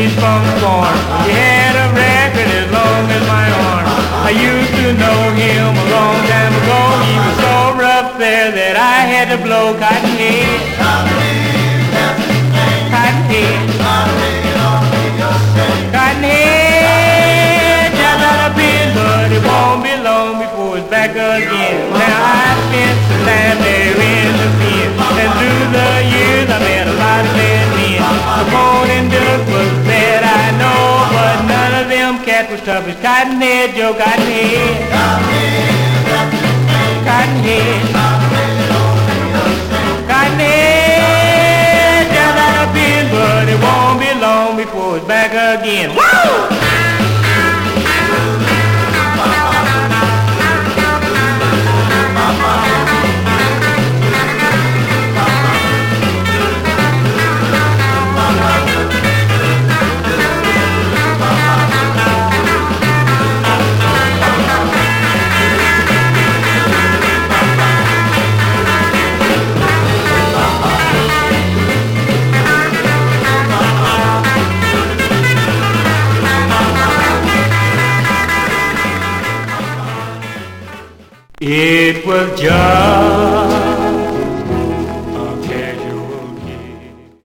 He's from the barn. He had a record as long as my arm. I used to know him a long time ago. He was so rough there that I had to blow cotton head. Cotton head. Cotton head. Just out of pin, but it won't be long before it's back again. Now I spent some time there in the pen, and through the years I met a lot of bad men. Capone and Duck was bad, I know, but none of them cats was tough as Cottonhead Joe. Cottonhead. Cottonhead. Cottonhead. Just out of pin, but it won't be long before it's back again. Woo! It was just